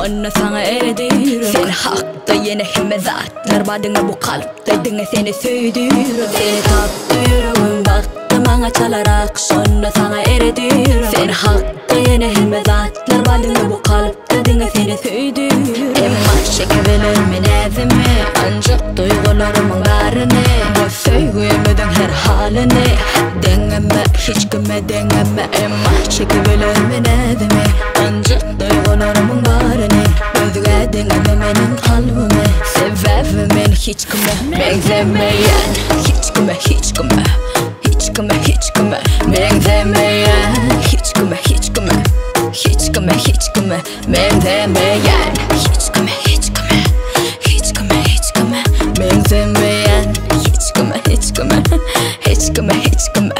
sonuna sana erediyorum. Sen hakta yine himmedatlar badına bu kalpte seni söydürüm. Seni taptı yüreğim baktı bana çalarak sonuna sana erediyorum. Sen hakta yine himmedatlar badına bu kalpte seni söydürüm. Emma çekebilir mi nezimi ancak duygularımın varını. Bu söyleyemeden her halini deneme hiç kime deneme. Emma çekebilir mi nezimi ancak duygularımın varını. Özge deneme benim kalbimi sebebimin hiç kime benzemeyen. Hiç kime hiç kime hiç kime hiç kime benzemeyen. Hiç kime hiç kime hiç kime hiç kime benzemeyen. Hiç kime hiç kime hiç kime hiç kime benzemeyen. Hiç kime hiç kime hiç kime hiç kime.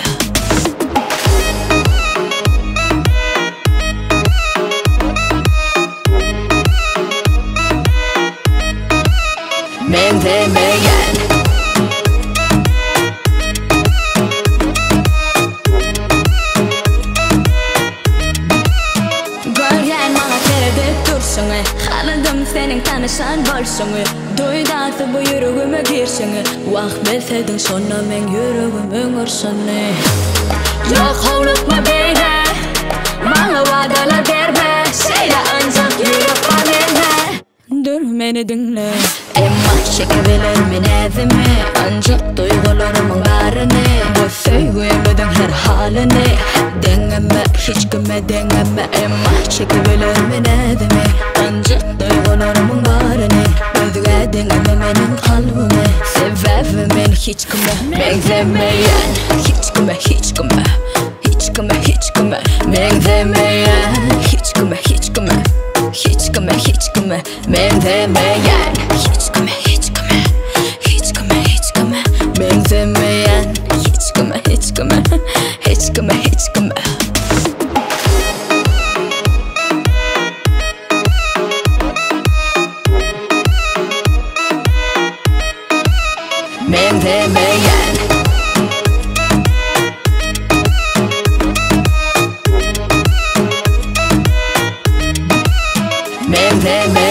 Benzemeyen. Görgen bana tereddüt dursun. Anladım senin tanışan bolsun. Duydatı bu yüreğime girsin. Vakt bilsedin sonra men yüreğimin orsunu. Yok unutma beni, bana vadalar verme. Söyle ancak yürek bana. Dur beni dinle. Emma çekebilir mi nezimi ancak duygularımın varını. Bu söyleyemeden her halini deneme hiç kime deneme. Emma çekebilir mi nezimi ancak duygularımın varını. Özge deneme benim kalbimi sebebimin hiç kime benzemeyen. Hiç kime hiç kime hiç kime hiç kime benzemeyen. Hiç kime hiç kime hiç kime hiç kime benzemeyen. Hiç kime hiç kime hiç kime hiç kime benzemeyen. Hiç kime hiç kime hiç kime hiç kime. Benzemeyen. Benzemeyen.